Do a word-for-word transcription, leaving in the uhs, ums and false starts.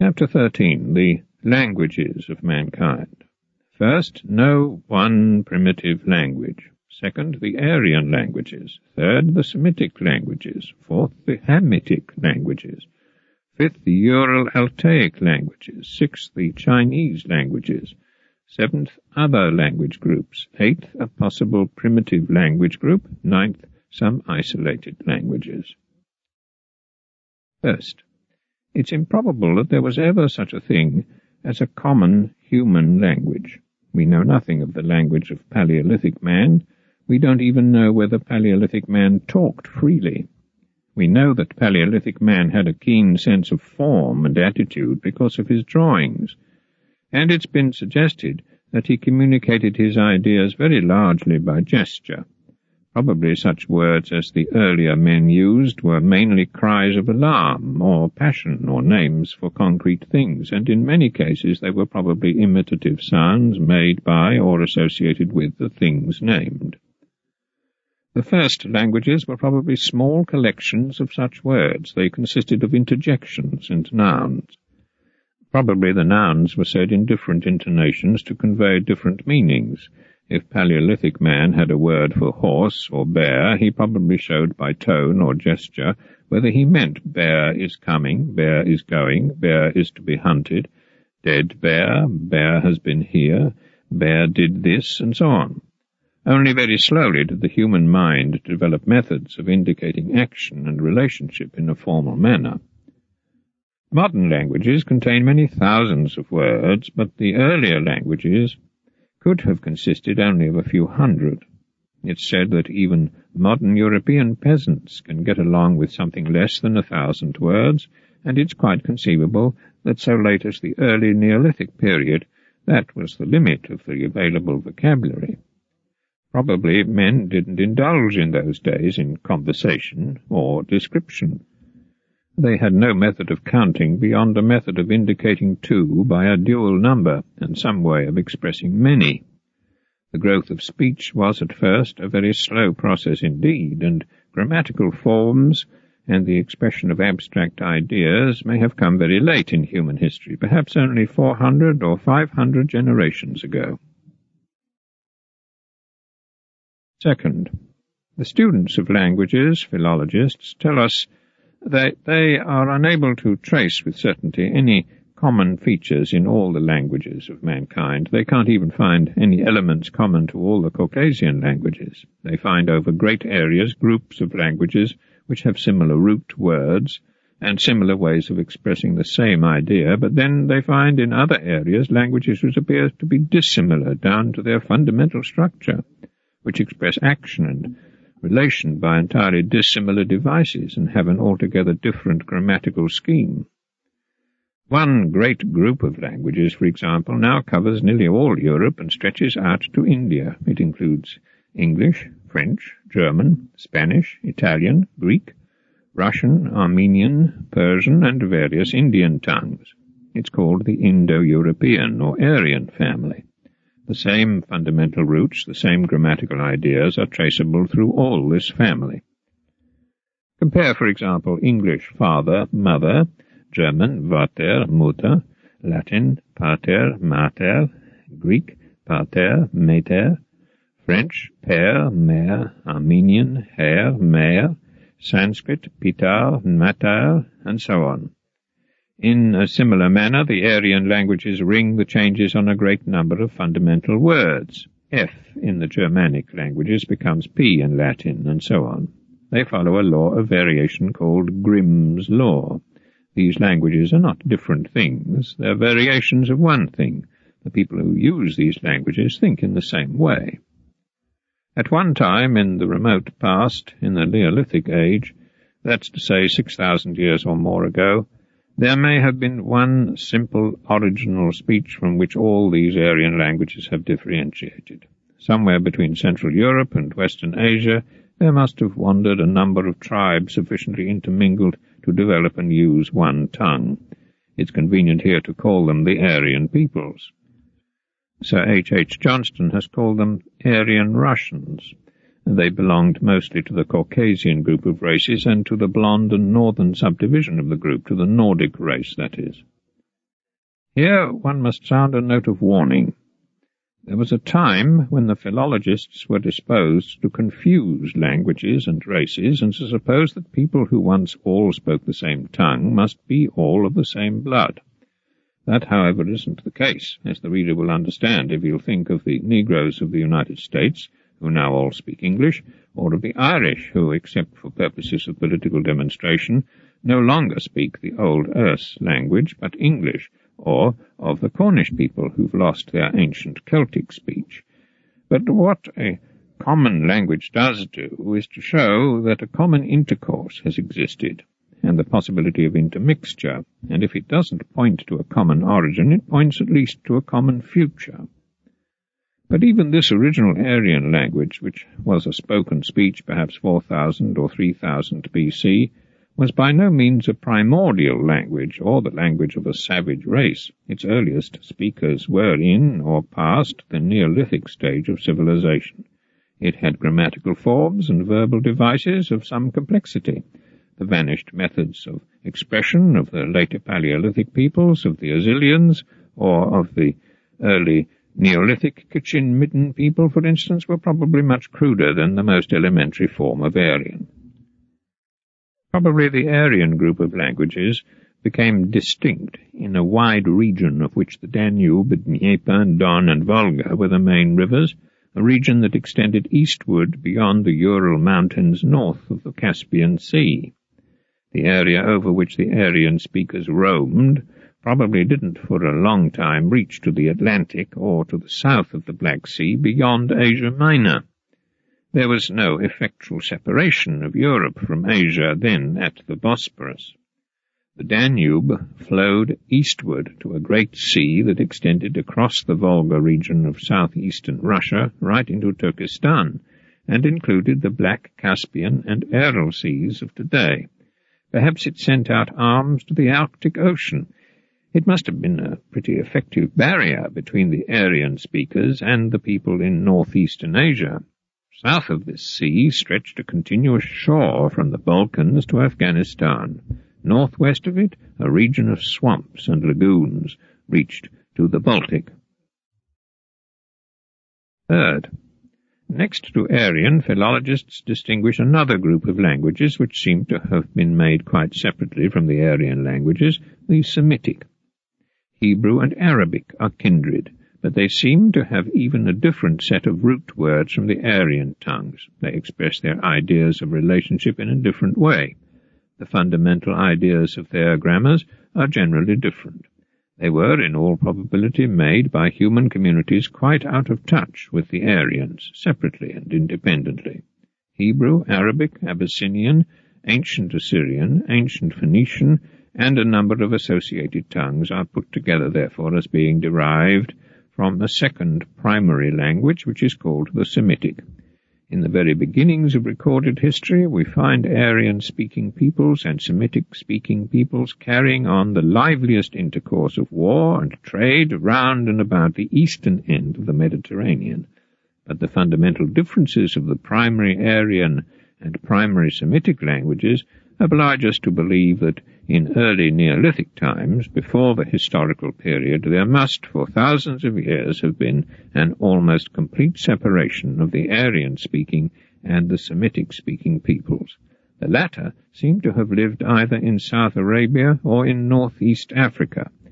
Chapter thirteen. The Languages of Mankind. First, no one primitive language. Second, the Aryan languages. Third, the Semitic languages. Fourth, the Hamitic languages. Fifth, the Ural-Altaic languages. Sixth, the Chinese languages. Seventh, other language groups. Eighth, a possible primitive language group. Ninth, some isolated languages. First, it's improbable that there was ever such a thing as a common human language. We know nothing of the language of Paleolithic man. We don't even know whether Paleolithic man talked freely. We know that Paleolithic man had a keen sense of form and attitude because of his drawings, and it's been suggested that he communicated his ideas very largely by gesture. Probably such words as the earlier men used were mainly cries of alarm or passion or names for concrete things, and in many cases they were probably imitative sounds made by or associated with the things named. The first languages were probably small collections of such words. They consisted of interjections and nouns. Probably the nouns were said in different intonations to convey different meanings. If Paleolithic man had a word for horse or bear, he probably showed by tone or gesture whether he meant bear is coming, bear is going, bear is to be hunted, dead bear, bear has been here, bear did this, and so on. Only very slowly did the human mind develop methods of indicating action and relationship in a formal manner. Modern languages contain many thousands of words, but the earlier languages could have consisted only of a few hundred. It's said that even modern European peasants can get along with something less than a thousand words, and it's quite conceivable that so late as the early Neolithic period, that was the limit of the available vocabulary. Probably men didn't indulge in those days in conversation or description. They had no method of counting beyond a method of indicating two by a dual number, and some way of expressing many. The growth of speech was at first a very slow process indeed, and grammatical forms and the expression of abstract ideas may have come very late in human history, perhaps only four hundred or five hundred generations ago. Second, the students of languages, philologists, tell us that they are unable to trace with certainty any common features in all the languages of mankind. They can't even find any elements common to all the Caucasian languages. They find over great areas groups of languages which have similar root words and similar ways of expressing the same idea, but then they find in other areas languages which appear to be dissimilar down to their fundamental structure, which express action and relation by entirely dissimilar devices and have an altogether different grammatical scheme. One great group of languages, for example, now covers nearly all Europe and stretches out to India. It includes English, French, German, Spanish, Italian, Greek, Russian, Armenian, Persian, and various Indian tongues. It's called the Indo-European or Aryan family. The same fundamental roots, the same grammatical ideas are traceable through all this family. Compare, for example, English father, mother, German vater, Mutter, Latin pater, mater, Greek pater, mater, French père, mère, Armenian her, mère, Sanskrit pitar, matar, and so on. In a similar manner, the Aryan languages ring the changes on a great number of fundamental words. F in the Germanic languages becomes P in Latin, and so on. They follow a law of variation called Grimm's law. These languages are not different things. They're variations of one thing. The people who use these languages think in the same way. At one time, in the remote past, in the Neolithic age, that's to say six thousand years or more ago, there may have been one simple original speech from which all these Aryan languages have differentiated. Somewhere between Central Europe and Western Asia, there must have wandered a number of tribes sufficiently intermingled to develop and use one tongue. It's convenient here to call them the Aryan peoples. Sir H. H. Johnston has called them Aryan Russians. They belonged mostly to the Caucasian group of races and to the blonde and northern subdivision of the group, to the Nordic race, that is. Here one must sound a note of warning. There was a time when the philologists were disposed to confuse languages and races, and to suppose that people who once all spoke the same tongue must be all of the same blood. That, however, isn't the case, as the reader will understand if he'll think of the Negroes of the United States, who now all speak English, or of the Irish, who, except for purposes of political demonstration, no longer speak the old Erse language, but English, or of the Cornish people who've lost their ancient Celtic speech. But what a common language does do is to show that a common intercourse has existed, and the possibility of intermixture, and if it doesn't point to a common origin, it points at least to a common future. But even this original Aryan language, which was a spoken speech perhaps four thousand or three thousand B C, was by no means a primordial language, or the language of a savage race. Its earliest speakers were in, or past, the Neolithic stage of civilization. It had grammatical forms and verbal devices of some complexity. The vanished methods of expression of the later Paleolithic peoples, of the Azilians, or of the early Neolithic Kitchen Midden people, for instance, were probably much cruder than the most elementary form of Aryan. Probably the Aryan group of languages became distinct in a wide region of which the Danube, Dnieper, Don, and Volga were the main rivers, a region that extended eastward beyond the Ural Mountains north of the Caspian Sea. The area over which the Aryan speakers roamed probably didn't for a long time reach to the Atlantic or to the south of the Black Sea beyond Asia Minor. There was no effectual separation of Europe from Asia then at the Bosporus. The Danube flowed eastward to a great sea that extended across the Volga region of southeastern Russia right into Turkestan, and included the Black, Caspian, and Aral seas of today. Perhaps it sent out arms to the Arctic Ocean. It must have been a pretty effective barrier between the Aryan speakers and the people in northeastern Asia. South of this sea stretched a continuous shore from the Balkans to Afghanistan. Northwest of it, a region of swamps and lagoons reached to the Baltic. Third, next to Aryan, philologists distinguish another group of languages which seem to have been made quite separately from the Aryan languages, the Semitic. Hebrew and Arabic are kindred, but they seem to have even a different set of root words from the Aryan tongues. They express their ideas of relationship in a different way. The fundamental ideas of their grammars are generally different. They were, in all probability, made by human communities quite out of touch with the Aryans, separately and independently. Hebrew, Arabic, Abyssinian, ancient Assyrian, ancient Phoenician, and a number of associated tongues are put together, therefore, as being derived from a second primary language, which is called the Semitic. In the very beginnings of recorded history, we find Aryan-speaking peoples and Semitic-speaking peoples carrying on the liveliest intercourse of war and trade round and about the eastern end of the Mediterranean. But the fundamental differences of the primary Aryan and primary Semitic languages oblige us to believe that in early Neolithic times, before the historical period, there must for thousands of years have been an almost complete separation of the Aryan-speaking and the Semitic-speaking peoples. The latter seem to have lived either in South Arabia or in northeast Africa,